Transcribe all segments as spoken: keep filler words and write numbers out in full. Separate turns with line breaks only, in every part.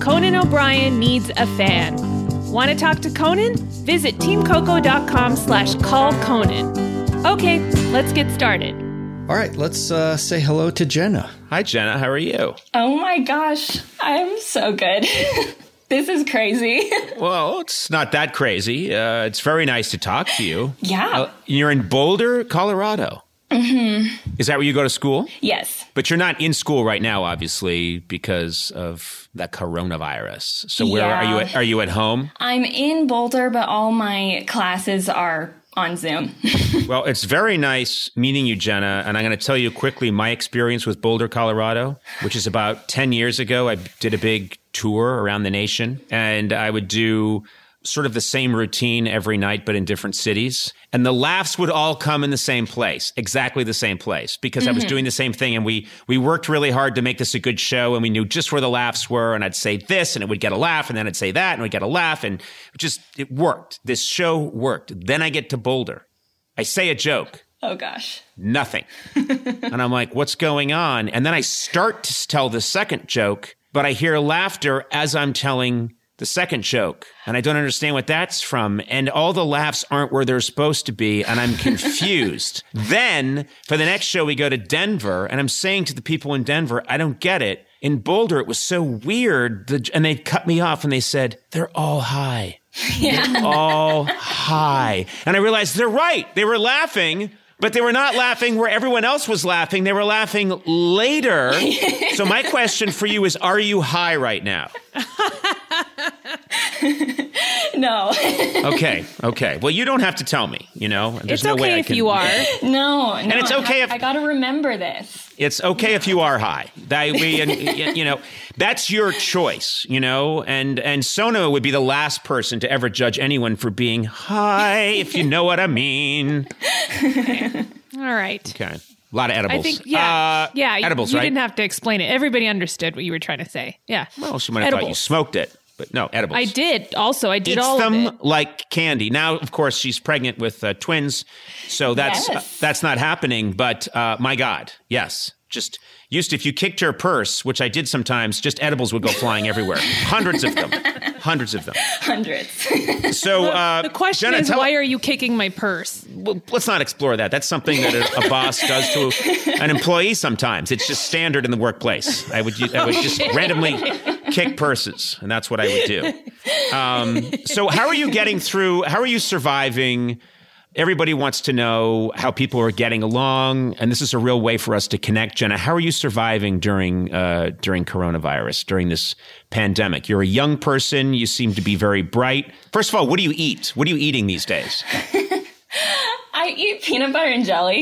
Conan O'Brien Needs a Fan. Want to talk to Conan? Visit teamcoco.com slash call Conan. Okay, let's get started.
All right, let's uh, say hello to Jenna.
Hi, Jenna. How are you?
Oh my gosh, I'm so good. This is crazy.
Well, it's not that crazy. Uh, it's very nice to talk to you.
Yeah.
Uh, you're in Boulder, Colorado.
Mm-hmm.
Is that where you go to school?
Yes.
But you're not in school right now, obviously, because of the coronavirus. So where
Yeah.
are you? At, are you at home?
I'm in Boulder, but all my classes are on Zoom.
Well, it's very nice meeting you, Jenna. And I'm going to tell you quickly my experience with Boulder, Colorado, which is about ten years ago. I did a big tour around the nation, and I would do sort of the same routine every night, but in different cities. And the laughs would all come in the same place, exactly the same place, because mm-hmm. I was doing the same thing. And we, we worked really hard to make this a good show. And we knew just where the laughs were. And I'd say this and it would get a laugh. And then I'd say that and we'd get a laugh. And it just, it worked. This show worked. Then I get to Boulder. I say a joke.
Oh, gosh.
Nothing. And I'm like, what's going on? And then I start to tell the second joke, but I hear laughter as I'm telling the second joke, and I don't understand what that's from, and all the laughs aren't where they're supposed to be, and I'm confused. Then, for the next show, we go to Denver, and I'm saying to the people in Denver, I don't get it. In Boulder, it was so weird, the, and they cut me off, and they said, they're all high.
Yeah.
They're all high. And I realized they're right. They were laughing, but they were not laughing where everyone else was laughing. They were laughing later. So my question for you is, are you high right now?
No.
Okay, okay. Well, you don't have to tell me, you know. There's
It's
no
okay
way I
if
can,
you are.
No, no.
And it's okay
I,
if-
I got to remember this.
It's okay if you are high. That we, and, you know, that's your choice, you know. And and Sona would be the last person to ever judge anyone for being high, if you know what I mean.
All right.
Okay. A lot of edibles.
I think, yeah.
Uh,
yeah.
edibles,
you
right?
didn't have to explain it. Everybody understood what you were trying to say. Yeah.
Well, she might have thought you
Edibles.
smoked it. But no, edibles.
I did. Also, I did
Eats
all
them
of it.
like candy. Now, of course, she's pregnant with uh, twins, so that's
Yes.
uh, that's not happening. But uh, my God, yes, just used to, if you kicked her purse, which I did sometimes, just edibles would go flying everywhere. Hundreds of them, hundreds of them.
Hundreds.
So uh,
The question
Jenna,
is,
tell-
why are you kicking my purse?
Well, let's not explore that. That's something that a, a boss does to an employee sometimes. It's just standard in the workplace. I would I would just randomly kick purses, and that's what I would do. Um, so how are you getting through? How are you surviving? Everybody wants to know how people are getting along, and this is a real way for us to connect. Jenna, how are you surviving during uh, during coronavirus, during this pandemic? You're a young person. You seem to be very bright. First of all, what do you eat? What are you eating these days?
I eat peanut butter and jelly.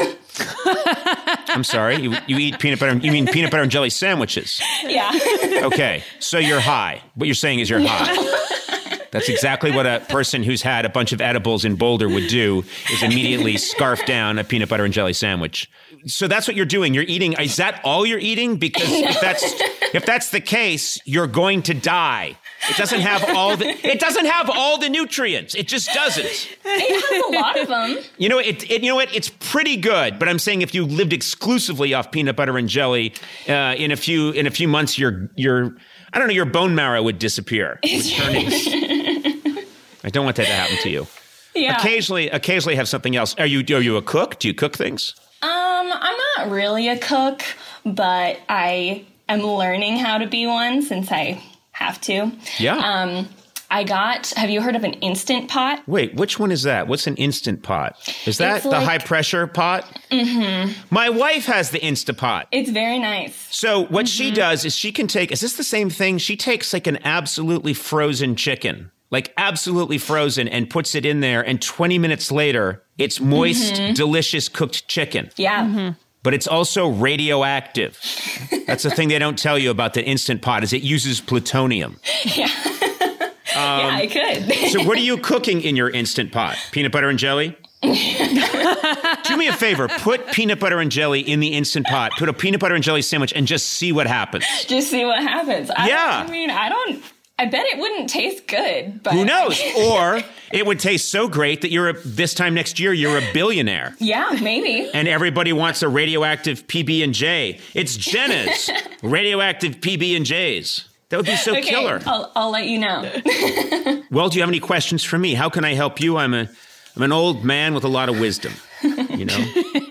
I'm sorry. You, you eat peanut butter. You mean peanut butter and jelly sandwiches?
Yeah.
Okay. So you're high. What you're saying is you're high. That's exactly what a person who's had a bunch of edibles in Boulder would do, is immediately scarf down a peanut butter and jelly sandwich. So that's what you're doing. You're eating. Is that all you're eating? Because if that's if that's the case, you're going to die. It doesn't have all the it doesn't have all the nutrients. It just doesn't.
It has a lot of them.
You know, it, it you know what? It's pretty good. But I'm saying if you lived exclusively off peanut butter and jelly, uh, in a few in a few months, your your I don't know, your bone marrow would disappear. It would turn into- I don't want that to happen to you.
Yeah.
Occasionally, occasionally have something else. Are you are you a cook? Do you cook things?
Um, I'm not really a cook, but I am learning how to be one since I have to.
Yeah.
Um, I got, have you heard of an Instant Pot?
Wait, which one is that? What's an Instant Pot? Is that
It's
the
like-
high pressure pot? Mm-hmm. My wife has the Instapot.
It's very nice.
So what she does is she can take, is this the same thing? She takes like an absolutely frozen chicken, like absolutely frozen, and puts it in there. And twenty minutes later, it's moist, delicious cooked chicken.
Yeah.
But it's also radioactive. That's the thing they don't tell you about the Instant Pot, is it uses plutonium.
Yeah. yeah, I could.
So what are you cooking in your Instant Pot? Peanut butter and jelly? Do me a favor. Put peanut butter and jelly in the Instant Pot. Put a peanut butter and jelly sandwich and just see what happens.
Just see what happens. I
Yeah.
Don't, I mean, I don't, I bet it wouldn't taste good, but.
Who knows? Or it would taste so great that you're a, this time next year, you're a billionaire.
Yeah, maybe.
And everybody wants a radioactive P B and J. It's Jenna's radioactive P B and J's. That would be so
Okay,
killer.
I'll, I'll let you know.
Well, do you have any questions for me? How can I help you? I'm a I'm an old man with a lot of wisdom, you know?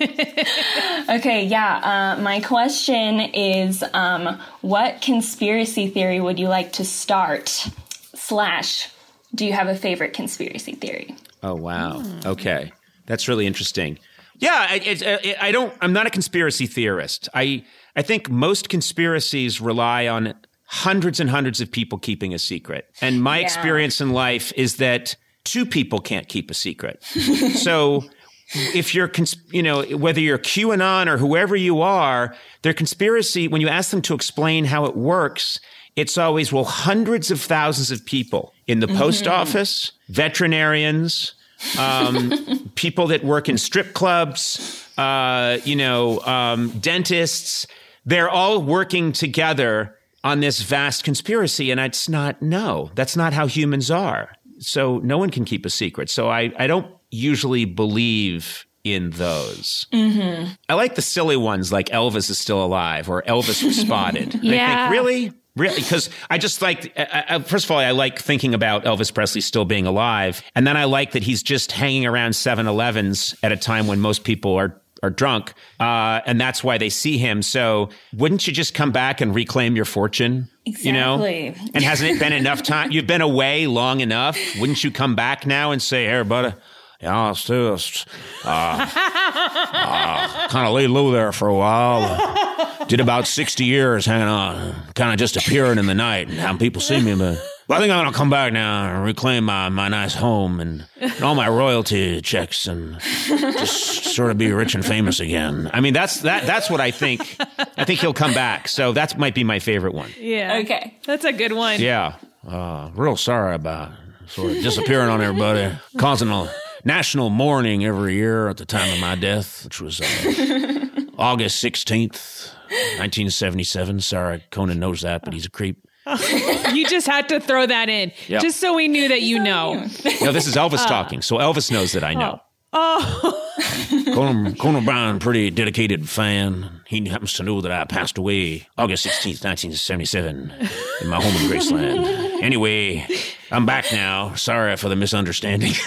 Okay, yeah. Uh, my question is, um, what conspiracy theory would you like to start? Slash, do you have a favorite conspiracy theory?
Oh, wow. Okay. That's really interesting. Yeah, I, it, it, I don't, I'm not a conspiracy theorist. I, I think most conspiracies rely on hundreds and hundreds of people keeping a secret. And my
Yeah.
experience in life is that two people can't keep a secret. So if you're, cons- you know, whether you're QAnon or whoever you are, their conspiracy, when you ask them to explain how it works, it's always, well, hundreds of thousands of people in the post office, veterinarians, um, people that work in strip clubs, uh, you know, um, dentists, they're all working together on this vast conspiracy. And it's not, no, that's not how humans are. So no one can keep a secret. So I, I don't usually believe in those. Mm-hmm. I like the silly ones like Elvis is still alive or Elvis was spotted. And
Yeah.
I think, really? Really? Because I just like, I, I, first of all, I like thinking about Elvis Presley still being alive. And then I like that he's just hanging around seven elevens at a time when most people are are drunk. Uh, and that's why they see him. So wouldn't you just come back and reclaim your fortune? You know?
Exactly.
And hasn't it been enough time? You've been away long enough. Wouldn't you come back now and say, hey, buddy, yeah, I still uh, uh, kind of laid low there for a while. Did about sixty years hanging on, kind of just appearing in the night and having people see me. But well, I think I'm going to come back now and reclaim my, my nice home and, and all my royalty checks and just sort of be rich and famous again. I mean, that's that. That's what I think. I think he'll come back. So that might be my favorite one.
Yeah.
Okay.
That's a good one.
Yeah. Uh, real sorry about sort of disappearing on everybody, causing a national mourning every year at the time of my death, which was uh, August sixteenth, nineteen seventy-seven. Sorry, Conan knows that, but he's a creep.
You just had to throw that in,
Yep.
just so we knew that you know.
No, this is Elvis talking, so Elvis knows that I know.
Oh,
Conan, Conan O'Brien, pretty dedicated fan. He happens to know that I passed away August sixteenth, nineteen seventy-seven in my home in Graceland. Anyway, I'm back now. Sorry for the misunderstanding.
wait,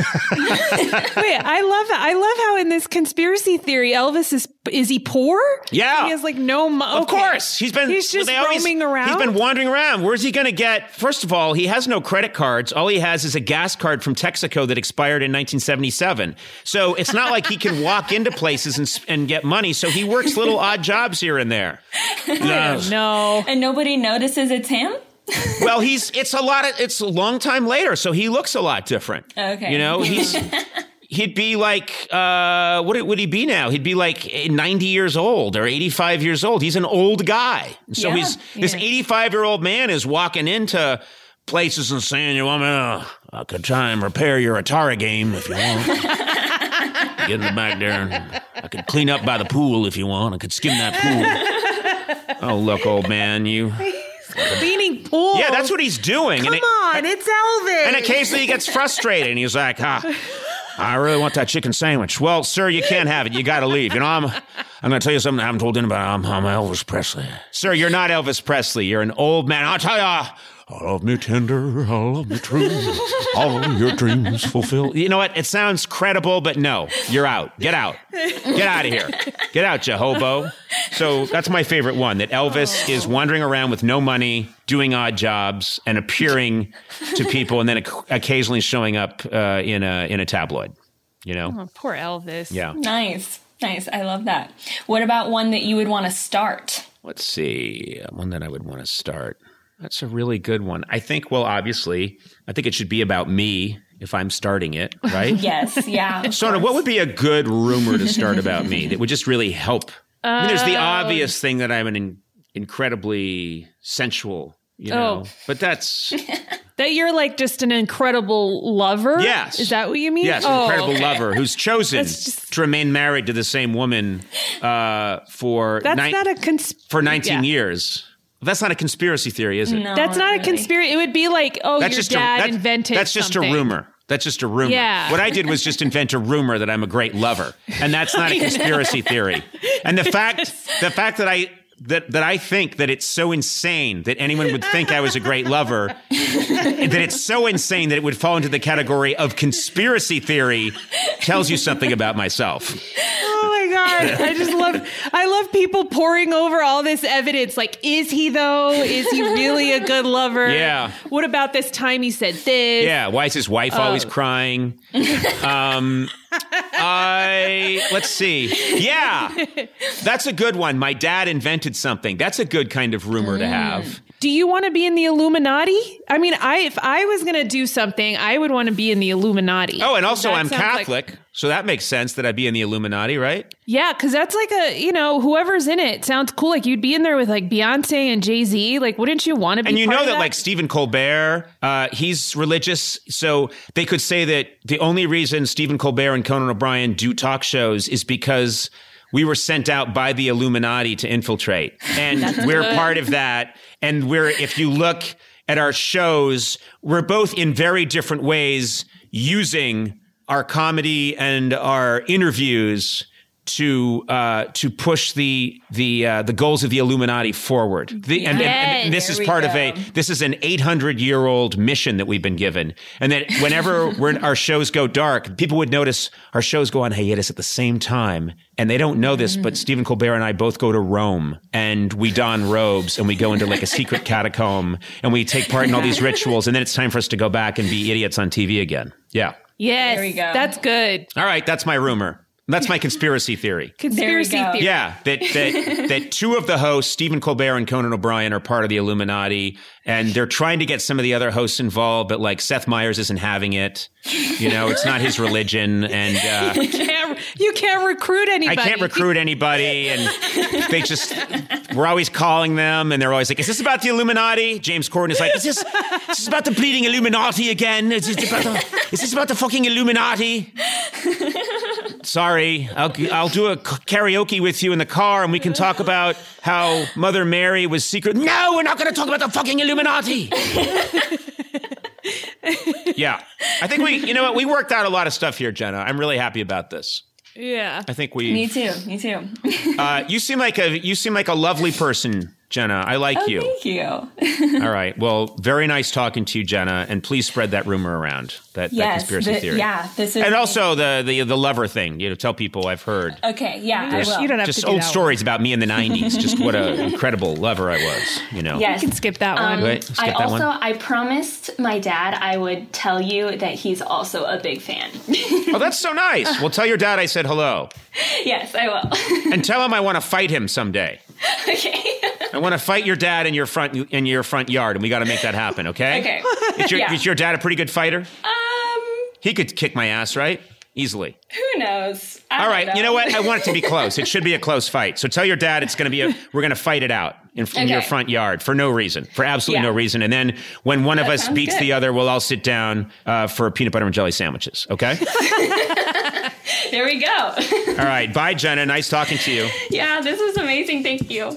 I love that. I love how in this conspiracy theory, Elvis is, is he poor?
Yeah.
He has like no money.
Of course. He's been
He's just
they always-
roaming around.
He's been wandering around. Where's he going to get? First of all, he has no credit cards. All he has is a gas card from Texaco that expired in nineteen seventy-seven. So it's not like he can walk into places and, and get money. So he works little odd jobs here and there. Yes.
No.
And nobody notices it's him?
Well, he's it's a lot of it's a long time later, so he looks a lot different.
Okay.
You know, he's he'd be like uh what would he be now? He'd be like ninety years old or eighty-five years old. He's an old guy. So
Yeah,
he's this
yeah.
eighty-five-year-old man is walking into places and saying, "You want me to I could try and repair your Atari game if you want." Get in the back there and I could clean up by the pool if you want. I could skim that pool. Oh, look, old man, you
Cleaning pools.
Yeah, that's what he's doing.
Come
and it,
on, it's Elvis.
And occasionally he gets frustrated and he's like, ah, I really want that chicken sandwich. Well, sir, you can't have it. You got to leave. You know, I'm I'm going to tell you something I haven't told anybody. I'm, I'm Elvis Presley. Sir, you're not Elvis Presley. You're an old man. I'll tell you, I love me tender, I love me true, all your dreams fulfilled. You know what? It sounds credible, but no, you're out. Get out. Get out of here. Get out, you hobo. So that's my favorite one, that Elvis is wandering around with no money, doing odd jobs, and appearing to people, and then occasionally showing up uh, in a in a tabloid, you know?
Oh, poor Elvis.
Yeah.
Nice. Nice. I love that. What about one that you would want to start?
Let's see. One that I would want to start. That's a really good one. I think, well, obviously, I think it should be about me if I'm starting it, right?
Yes. Yeah.
Sona, what would be a good rumor to start about me that would just really help? I mean, there's the obvious thing that I'm an in- incredibly sensual, you know,
Oh.
but that's...
That you're like just an incredible lover?
Yes.
Is that what you mean?
Yes, an
Oh,
incredible
okay.
lover who's chosen
That's just-
to remain married to the same woman uh, for,
That's
nine-
not a cons-
for nineteen
yeah.
years. That's not a conspiracy theory, is it?
No,
That's not a
really.
conspiracy. It would be like, oh,
That's
your
just
dad
a, that-
invented
That's just
something.
a rumor. That's just a rumor.
Yeah.
What I did was just invent a rumor that I'm a great lover, and that's not a conspiracy theory. And the fact, the fact that I that, that I think that it's so insane that anyone would think I was a great lover, that it's so insane that it would fall into the category of conspiracy theory, tells you something about myself.
Oh my God. I just love, I love people poring over all this evidence. Like, is he though? Is he really a good lover?
Yeah.
What about this time he said this?
Yeah. Why is his wife
Oh.
always crying? Um, I, let's see. Yeah. That's a good one. My dad invented something. That's a good kind of rumor to have.
Do you want to be in the Illuminati? I mean, I if I was going to do something, I would want to be in the Illuminati.
Oh, and also
That
I'm
sounds
Catholic,
like-
so that makes sense that I'd be in the Illuminati, right?
Yeah, because that's like a, you know, whoever's in it sounds cool. Like you'd be in there with like Beyonce and Jay-Z. Like, wouldn't you want to be
And you
part
know
of
that, like Stephen Colbert, uh, he's religious, so they could say that the only reason Stephen Colbert and Conan O'Brien do talk shows is because we were sent out by the Illuminati to infiltrate, and we're
good.
part of that. And we're, if you look at our shows, we're both in very different ways using our comedy and our interviews to uh, to push the the uh, the goals of the Illuminati forward. The, and, and, and this
There
is
we
part of
go.
a this is an eight hundred year old mission that we've been given, and that whenever we're, our shows go dark, people would notice our shows go on hiatus at the same time, and they don't know this, but Stephen Colbert and I both go to Rome, and we don robes, and we go into like a secret catacomb, and we take part in all these rituals, and then it's time for us to go back and be idiots on T V again. Yeah.
Yes,
There we go.
that's good.
All right, that's my rumor. That's my conspiracy theory.
Conspiracy
go.
theory.
Yeah, that that that two of the hosts, Stephen Colbert and Conan O'Brien, are part of the Illuminati, and they're trying to get some of the other hosts involved, but like Seth Meyers isn't having it. You know, it's not his religion, and uh,
You can't, you can't recruit
I
anybody.
can't recruit anybody, and they just we're always calling them, and they're always like, "Is this about the Illuminati?" James Corden is like, "Is this is this about the bleeding Illuminati again? Is this about the, is this about the fucking Illuminati?" Sorry, I'll I'll do a karaoke with you in the car, and we can talk about how Mother Mary was secret. No, we're not going to talk about the fucking Illuminati. Yeah, I think we, you know what, we worked out a lot of stuff here, Jenna. I'm really happy about this.
Yeah.
I think we.
Me too. Me too.
Uh, you seem like a you seem like a lovely person, Jenna. I like
Oh,
you.
thank you.
All right. Well, very nice talking to you, Jenna, and please spread that rumor around. That, that
Yes.
conspiracy
the-
theory.
Yeah. This is.
And also the, the the lover thing. You know, tell people I've heard.
Okay. Yeah. I will.
You don't have
Just
to do
old
that
stories about me in the nineties. Just what an incredible lover I was. You know.
Yes.
You can skip that one.
Um,
Wait, skip
I
that
also
one.
I promised my dad I would tell you that he's also a big fan.
Oh, that's so nice. Well, tell your dad I said hello,
Yes, I will.
and tell him I want to fight him someday.
Okay.
I want to fight your dad in your front in your front yard, and we got to make that happen. Okay.
Okay.
Is your,
Yeah.
is your dad a pretty good fighter?
Um.
He could kick my ass, right? Easily.
Who knows? I
All
don't
right.
know.
You know what? I want it to be close. It should be a close fight. So tell your dad it's going to be a, we're going to fight it out in, in your
Okay.
front yard for no reason, for absolutely
Yeah.
no reason. And then when one of
That
us
sounds
beats
good.
the other, we'll all sit down uh, for peanut butter and jelly sandwiches. Okay.
There we go.
All right. Bye, Jenna. Nice talking to you.
Yeah, this was amazing. Thank you.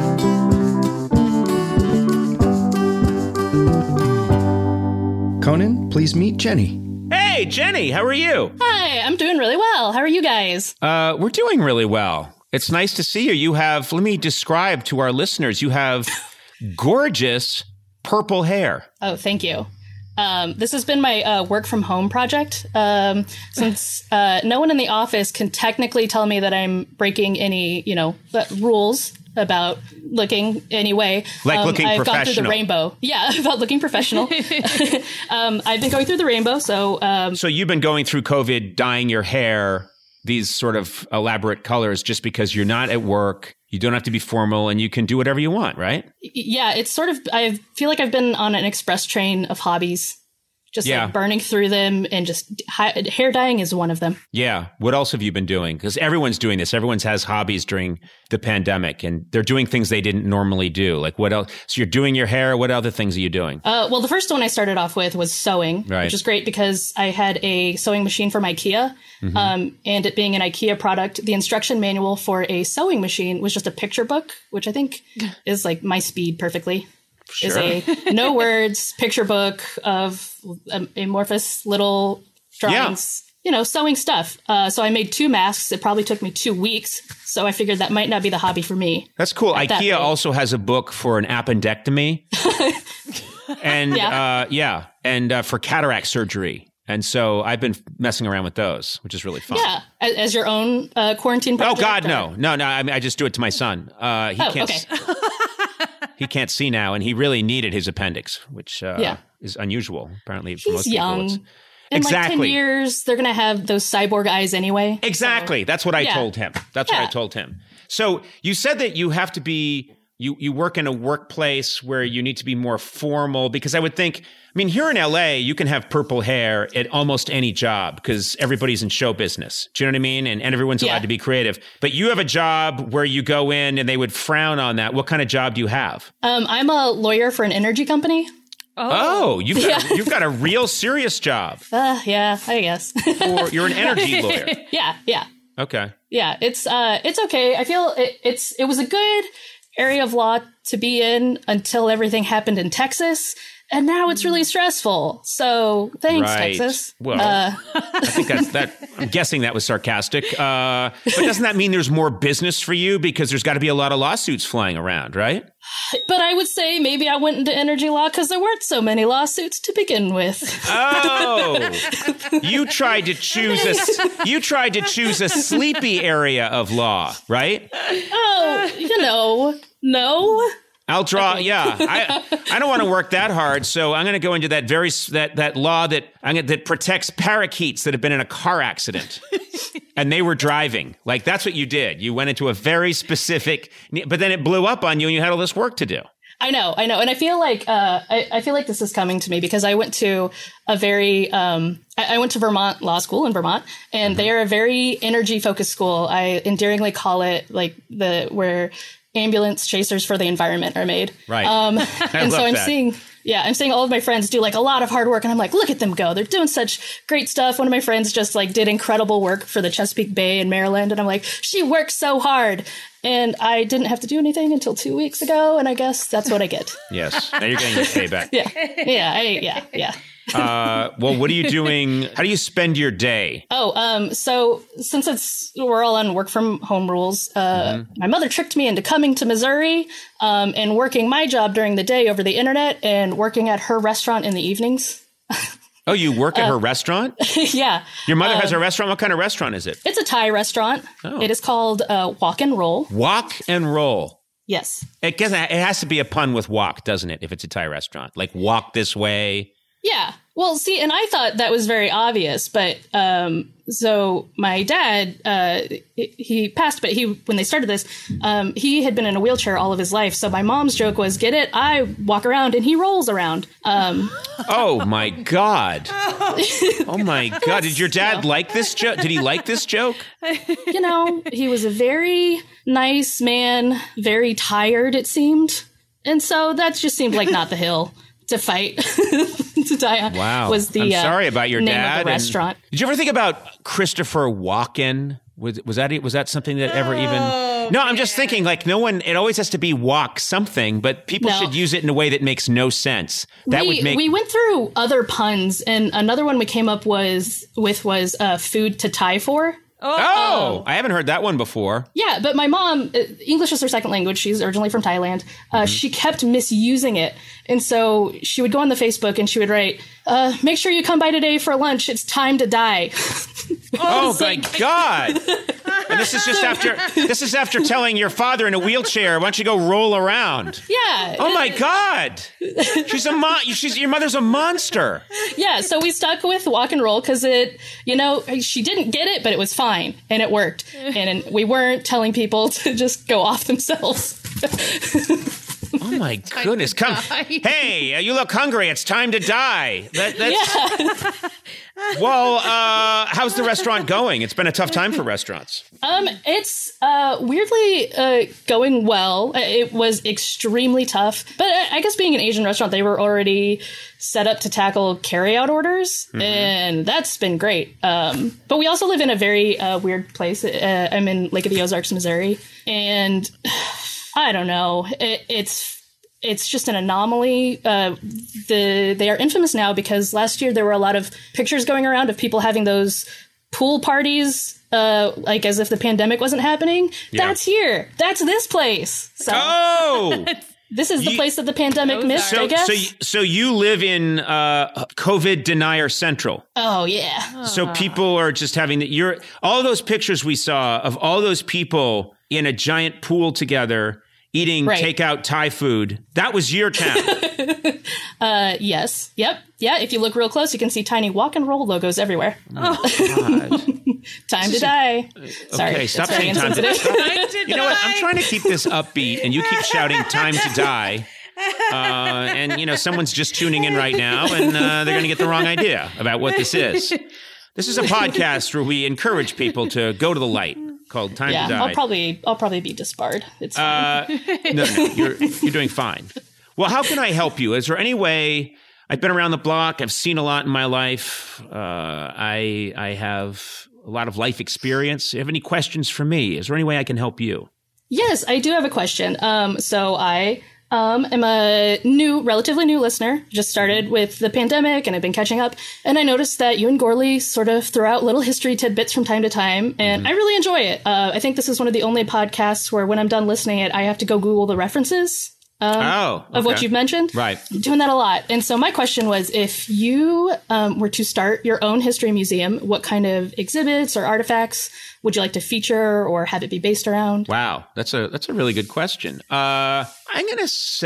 Conan, please meet Jenny.
Hey, Jenny. How are you?
Hi, I'm doing really well. How are you guys?
Uh, we're doing really well. It's nice to see you. You have, let me describe to our listeners, you have gorgeous purple hair.
Oh, thank you. Um, this has been my uh, work from home project. Um, since uh, no one in the office can technically tell me that I'm breaking any, you know, uh, rules about looking anyway.
Like
um,
looking
I've gone through the
professional.
rainbow. Yeah, about looking professional. um, I've been going through the rainbow, so um,
So you've been going through COVID, dyeing your hair these sort of elaborate colors just because you're not at work. You don't have to be formal and you can do whatever you want, right?
yeah, it's sort of, I feel like I've been on an express train of hobbies, just
Yeah.
like burning through them, and just hi- hair dyeing is one of them.
Yeah. What else have you been doing? Because everyone's doing this. Everyone's has hobbies during the pandemic and they're doing things they didn't normally do. Like what else? So you're doing your hair. What other things are you doing?
Uh, well, the first one I started off with was sewing,
Right.
which is great because I had a sewing machine from IKEA.
Mm-hmm.
Um, and it being an IKEA product, the instruction manual for a sewing machine was just a picture book, which I think is like my speed perfectly. Is a no words picture book of um, amorphous little drawings you know, sewing stuff. Uh, so I made two masks. It probably took me two weeks. So I figured that might not be the hobby for me.
That's cool.
That
IKEA also has a book for an appendectomy. and
Yeah.
uh, yeah, and uh, for cataract surgery. And so I've been messing around with those, which is really fun.
Yeah, as, as your own uh, quarantine
Oh
project?
God,
or-
no, no, no! I mean, I just do it to my son. Uh, he
Oh,
can't.
okay.
He can't see now, and he really needed his appendix, which uh,
Yeah.
is unusual apparently for most
He's
people.
young.
It's-
In like ten
Exactly.
years, they're going to have those cyborg eyes anyway.
Exactly. That's what I
Yeah.
told him. That's what I
Yeah.
told him. So you said that you have to be, you, you work in a workplace where you need to be more formal, because I would think, I mean, here in L A, you can have purple hair at almost any job because everybody's in show business. Do you know what I mean? And, and everyone's allowed
Yeah.
to be creative. But you have a job where you go in and they would frown on that. What kind of job do you have?
Um, I'm a lawyer for an energy company.
Oh, you've got,
Yeah.
you've got a real serious job.
Uh, yeah, I guess.
Or you're an energy lawyer.
yeah, yeah.
Okay.
Yeah, it's uh, it's okay. I feel it, it's it was a good area of law to be in until everything happened in Texas, and now it's really stressful. So thanks,
Right.
Texas.
Well,
Uh,
I think that's that. I'm guessing that was sarcastic. Uh, but doesn't that mean there's more business for you because there's got to be a lot of lawsuits flying around, right?
but I would say maybe I went into energy law because there weren't so many lawsuits to begin with.
Oh, you tried to choose a you tried to choose a sleepy area of law, right?
Oh, you know, no.
I'll draw. Yeah, I I don't want to work that hard, so I'm going to go into that very s- that that law that I'm gonna, that protects parakeets that have been in a car accident, and they were driving. Like that's what you did. You went into a very specific, but then it blew up on you, and you had all this work to do.
I know, I know, and I feel like uh, I, I feel like this is coming to me because I went to a very um, I, I went to Vermont Law School in Vermont, and they are a very energy focused school. I endearingly call it like the where ambulance chasers for the environment are made.
Right.
Um,
I
and so
love
I'm
that.
seeing, yeah, I'm seeing all of my friends do like a lot of hard work, and I'm like, look at them go. They're doing such great stuff. One of my friends just like did incredible work for the Chesapeake Bay in Maryland, and I'm like, she works so hard. And I didn't have to do anything until two weeks ago, and I guess that's what I get.
Yes. Now you're getting your payback.
Yeah, yeah, I, yeah, yeah.
Uh, well, what are you doing? How do you spend your day?
Oh, um, so since it's we're all on work from home rules, uh,
Mm-hmm.
my mother tricked me into coming to Missouri, um, and working my job during the day over the internet and working at her restaurant in the evenings.
Oh, you work
Uh,
at her restaurant?
Yeah,
Your mother has a restaurant? What kind of restaurant is it?
it's a Thai restaurant.
Oh.
It is called uh, Walk and Roll.
Walk and roll.
Yes.
It, guess it has to be a pun with walk, doesn't it? If it's a Thai restaurant, like walk this way.
Yeah. Well, see, and I thought that was very obvious, but um, so my dad, uh, he passed, but he when they started this, um, he had been in a wheelchair all of his life. So my mom's joke was, "Get it? I walk around and he rolls around." Um,
Oh my God! Oh my God! Did your dad like this joke? Did he like this joke?
you know, he was a very nice man, very tired, it seemed, and so that just seemed like not the hill to fight to die on.
Wow.
Was the
I'm
uh,
sorry about your
name
dad.
of the
and-
restaurant?
Did you ever think about Christopher Walken? Was, was that was that something that ever even? No, I'm just thinking like no one. It always has to be walk something, but people
No.
should use it in a way that makes no sense. That
we,
would make
we went through other puns, and another one we came up was with was uh, food to tie for.
Oh, I haven't heard that one before.
Yeah, but my mom, uh, English is her second language. She's originally from Thailand. Uh, She kept misusing it. And so she would go on the Facebook and she would write, uh, make sure you come by today for lunch. It's time to die.
Oh my God! And this is just after this is after telling your father in a wheelchair, "Why don't you go roll around?"
Yeah.
Oh my God! She's a mon- She's your mother's a monster.
Yeah. So we stuck with walk and roll because it, you know, she didn't get it, but it was fine and it worked. And we weren't telling people to just go off themselves.
Oh my goodness! Come, hey, uh, you look hungry. It's time to die. That, that's,
Yeah.
Well, uh, how's the restaurant going? It's been a tough time for restaurants.
Um, it's uh, weirdly uh, going well. Uh, It was extremely tough, but I I guess being an Asian restaurant, they were already set up to tackle carryout orders, and that's been great. Um, but we also live in a very uh, weird place. Uh, I'm in Lake of the Ozarks, Missouri, and I don't know. It, it's it's just an anomaly. Uh, the they are infamous now because last year there were a lot of pictures going around of people having those pool parties, uh, like as if the pandemic wasn't happening. Yeah. That's here. That's this place. So.
Oh!
This is the
you,
place that the pandemic
so,
missed,
so,
I guess.
So, so you live in uh, COVID denier central.
Oh, yeah.
So people are just having the, you're all those pictures we saw of all those people in a giant pool together eating right. takeout Thai food. That was your town.
uh, yes. Yep. Yeah. If you look real close, you can see tiny walk and roll logos everywhere.
Oh, God.
Time to die. Sorry.
Okay, stop saying time to die. You know what? I'm trying to keep this upbeat, and you keep shouting time to die. Uh, and, you know, someone's just tuning in right now, and uh, they're going to get the wrong idea about what this is. This is a podcast where we encourage people to go to the light. Called Time
yeah,
to Die.
I'll probably I'll probably be disbarred. It's
fine. Uh, no, no, you're you're doing fine. Well, how can I help you? Is there any way? I've been around the block. I've seen a lot in my life. Uh, I I have a lot of life experience. Do you have any questions for me? Is there any way I can help you?
Yes, I do have a question. Um, so I um am a new, relatively new listener. Just started with the pandemic, and I've been catching up. And I noticed that you and Gorley sort of throw out little history tidbits from time to time, and mm-hmm. I really enjoy it. Uh, I think this is one of the only podcasts where, when I'm done listening it, I have to go Google the references. Um,
oh, okay.
Of what you've mentioned.
Right.
I'm doing that a lot. And so my question was, if you um, were to start your own history museum, what kind of exhibits or artifacts would you like to feature or have it be based around?
Wow. That's a that's a really good question. Uh, I'm going to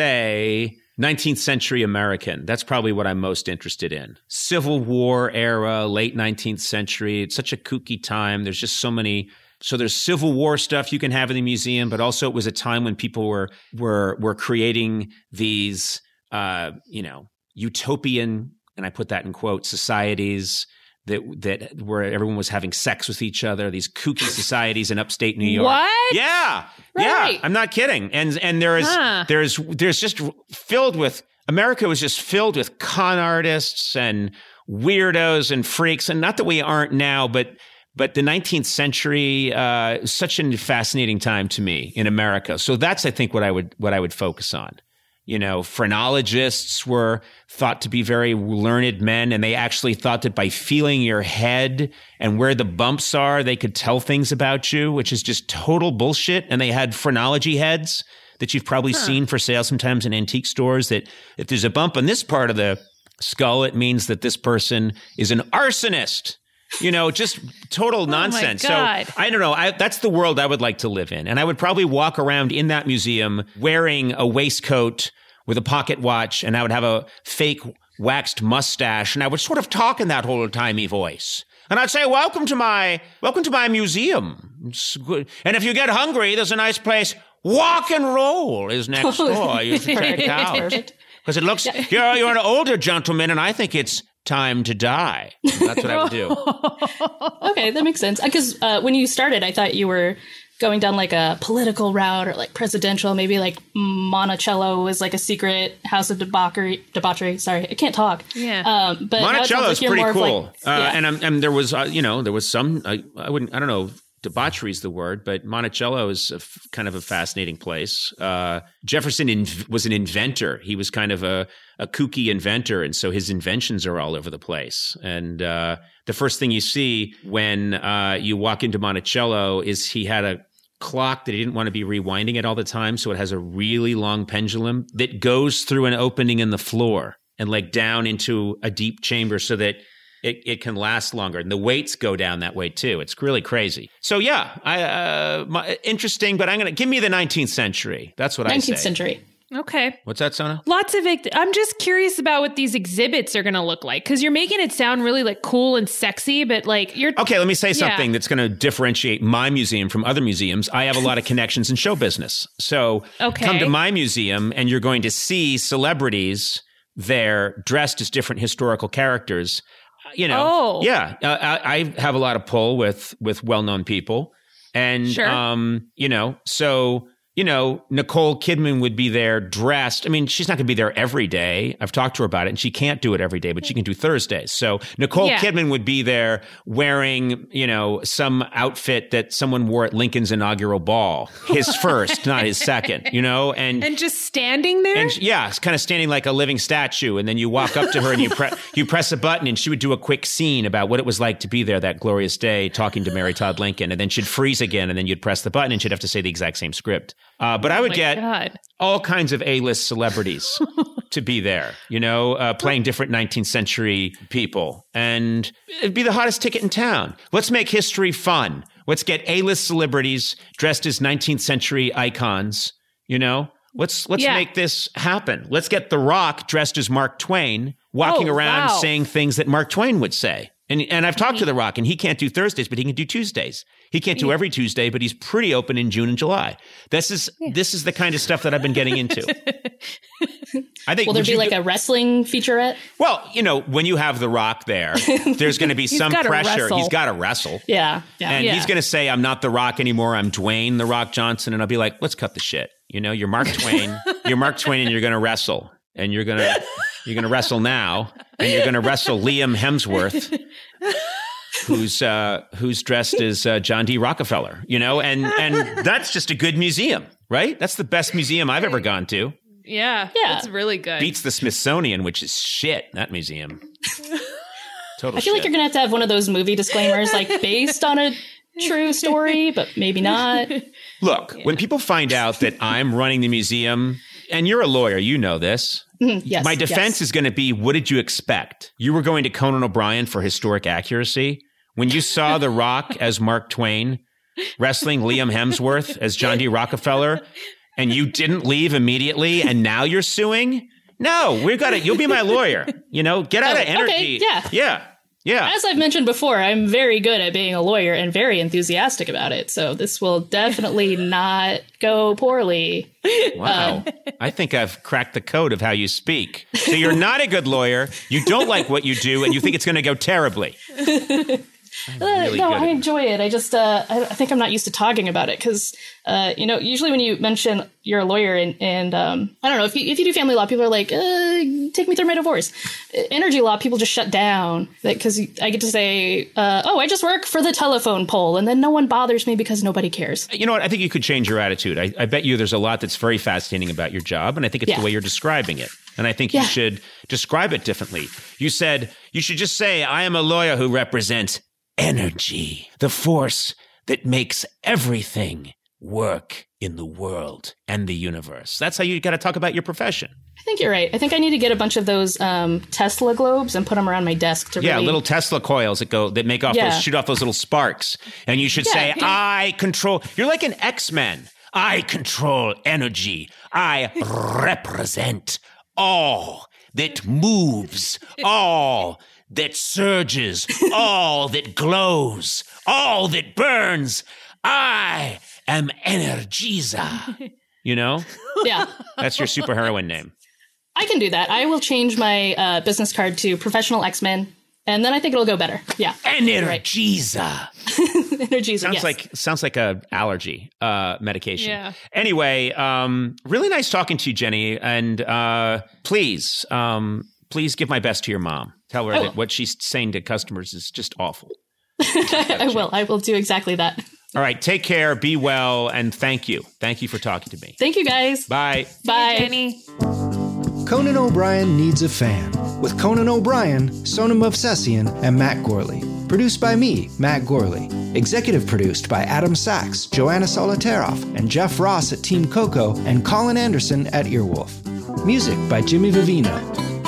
say nineteenth century American. That's probably what I'm most interested in. Civil War era, late nineteenth century. It's such a kooky time. There's just so many... So there's Civil War stuff you can have in the museum, but also it was a time when people were were were creating these, uh, you know, utopian, and I put that in quotes, societies that that where everyone was having sex with each other. These kooky societies in upstate New York.
What?
Yeah,
right.
yeah. I'm not kidding. And and there is huh. there's there's just filled with America was just filled with con artists and weirdos and freaks, and not that we aren't now, but. But the nineteenth century, uh, such a fascinating time to me in America. So that's, I think, what I would what I would focus on. You know, phrenologists were thought to be very learned men, and they actually thought that by feeling your head and where the bumps are, they could tell things about you, which is just total bullshit. And they had phrenology heads that you've probably huh. seen for sale sometimes in antique stores, that if there's a bump on this part of the skull, it means that this person is an arsonist. You know, just total nonsense.
Oh my God.
So I don't know. I, that's the world I would like to live in. And I would probably walk around in that museum wearing a waistcoat with a pocket watch, and I would have a fake waxed mustache, and I would sort of talk in that old timey voice. And I'd say, welcome to my, welcome to my museum. It's good. And if you get hungry, there's a nice place. Walk and Roll is next door. You should check out. Because it looks, you're, you're an older gentleman, and I think it's time to die. That's what I would do.
Okay, that makes sense. Because uh, when you started, I thought you were going down like a political route or like presidential. Maybe like Monticello was like a secret house of debauchery. Debauchery. Sorry, I can't talk.
Yeah.
Um, but
Monticello is
like
pretty cool.
Like,
uh,
yeah.
And um, and there was uh, you know there was some I, I wouldn't I don't know. Debauchery is the word, but Monticello is a f- kind of a fascinating place. Uh, Jefferson inv- was an inventor. He was kind of a, a kooky inventor, and so his inventions are all over the place. And uh, the first thing you see when uh, you walk into Monticello is he had a clock that he didn't want to be rewinding it all the time, so it has a really long pendulum that goes through an opening in the floor and like down into a deep chamber so that It, it can last longer, and the weights go down that way too. It's really crazy. So yeah, I, uh, my, interesting. But I'm gonna give me the nineteenth century. That's what I say.
nineteenth century.
Okay.
What's that, Sona?
Lots of. Ex- I'm just curious about what these exhibits are going to look like, because you're making it sound really like cool and sexy, but like you're.
Okay, let me say something
yeah.
that's going to differentiate my museum from other museums. I have a lot of connections in show business, so
okay.
come to my museum, and you're going to see celebrities there dressed as different historical characters. You know,
oh.
yeah, uh, I, I have a lot of pull with with well-known people, and
sure.
um, you know, so you know, Nicole Kidman would be there dressed. I mean, she's not going to be there every day. I've talked to her about it, and she can't do it every day, but she can do Thursdays. So Nicole
Yeah.
Kidman would be there wearing, you know, some outfit that someone wore at Lincoln's inaugural ball. His first, not his second, you know? And,
And just standing there?
and yeah, it's kind of standing like a living statue. And then you walk up to her and you, pre- you press a button, and she would do a quick scene about what it was like to be there that glorious day talking to Mary Todd Lincoln. And then she'd freeze again, and then you'd press the button, and she'd have to say the exact same script. Uh, but I would
Oh my
get
God.
all kinds of A-list celebrities to be there, you know, uh, playing different nineteenth century people. And it'd be the hottest ticket in town. Let's make history fun. Let's get A-list celebrities dressed as nineteenth century icons, you know? Let's let's
Yeah.
make this happen. Let's get The Rock dressed as Mark Twain, walking
Oh,
around
wow.
saying things that Mark Twain would say. And and I've talked to The Rock, and he can't do Thursdays, but he can do Tuesdays. He can't do every Tuesday, but he's pretty open in June and July. This is this is the kind of stuff that I've been getting into. I think.
Will there
would
be
you
like
do-
a wrestling featurette?
Well, you know, when you have The Rock there, there's going to be some
gotta
pressure.
wrestle.
He's got to wrestle.
Yeah. Yeah.
And
Yeah.
he's going to say, I'm not The Rock anymore. I'm Dwayne The Rock Johnson. And I'll be like, let's cut the shit. You know, you're Mark Twain. You're Mark Twain, and you're going to wrestle. And you're going to you're going to wrestle now. And you're going to wrestle Liam Hemsworth, who's uh, who's dressed as uh, John D. Rockefeller. You know, and and that's just a good museum, right? That's the best museum I've ever gone to.
Yeah.
Yeah.
It's really good.
Beats the Smithsonian, which is shit. That museum. Total
I feel like
shit.
you're gonna have to have one of those movie disclaimers, like based on a true story, but maybe not.
Look, when people find out that I'm running the museum, and you're a lawyer, you know this.
Mhm, yes.
My defense
yes.
is going to be, what did you expect? You were going to Conan O'Brien for historic accuracy? When you saw The Rock as Mark Twain, wrestling Liam Hemsworth as John D. Rockefeller, and you didn't leave immediately, and now you're suing? No, we've got it. You'll be my lawyer. You know, get out
Oh,
of energy.
okay, yeah.
Yeah. Yeah.
As I've mentioned before, I'm very good at being a lawyer and very enthusiastic about it. So this will definitely not go poorly.
Wow. I think I've cracked the code of how you speak. So you're not a good lawyer, you don't like what you do, and you think it's going to go terribly. Really
no,
good
I
at-
enjoy it. I just, uh, I, I think I'm not used to talking about it because, uh, you know, usually when you mention you're a lawyer and, and um, I don't know, if you, if you do family law, people are like, uh, take me through my divorce. Uh, Energy law, people just shut down because I get to say, uh, oh, I just work for the telephone pole, and then no one bothers me because nobody cares.
You know what? I think you could change your attitude. I, I bet you there's a lot that's very fascinating about your job, and I think it's
Yeah.
the way you're describing it. And I think
Yeah.
you should describe it differently. You said, you should just say, I am a lawyer who represents energy, the force that makes everything work in the world and the universe. That's how you got to talk about your profession.
I think you're right. I think I need to get a bunch of those um, Tesla globes and put them around my desk to
Yeah,
really...
little Tesla coils that go that make off
Yeah.
those shoot off those little sparks. And you should
Yeah.
say, I control. You're like an X-Men. I control energy. I represent all that moves, all that surges, all that glows, all that burns. I am Energiza. You know?
Yeah.
That's your superheroine name.
I can do that. I will change my uh, business card to Professional X-Men, and then I think it'll go better. Yeah.
Energiza.
Energy
Sounds
yes.
like sounds like a allergy uh, medication.
Yeah.
Anyway, um, really nice talking to you, Jenny. And uh, please, um, please give my best to your mom. Tell her
I
that
will.
what she's saying to customers is just awful.
I will. I will do exactly that.
All right, take care, be well, and thank you. Thank you for talking to me.
Thank you, guys.
Bye.
Bye.
Jenny.
Conan O'Brien Needs a Fan, with Conan O'Brien, Sonam Movsesian, and Matt Gorley. Produced by me, Matt Gorley. Executive produced by Adam Sachs, Joanna Solitaroff, and Jeff Ross at Team Coco, and Colin Anderson at Earwolf. Music by Jimmy Vivino.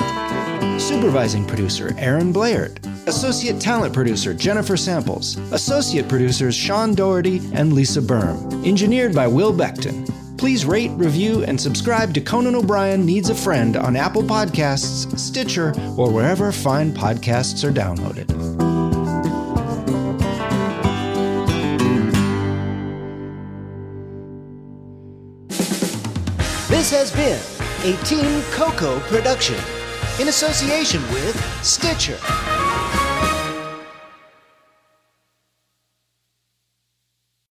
Supervising producer Aaron Blaird. Associate talent producer Jennifer Samples. Associate producers Sean Doherty and Lisa Berm. Engineered by Will Beckton. Please rate, review, and subscribe to Conan O'Brien Needs a Friend on Apple Podcasts, Stitcher, or wherever fine podcasts are downloaded. This has been a Team Coco production in association with Stitcher.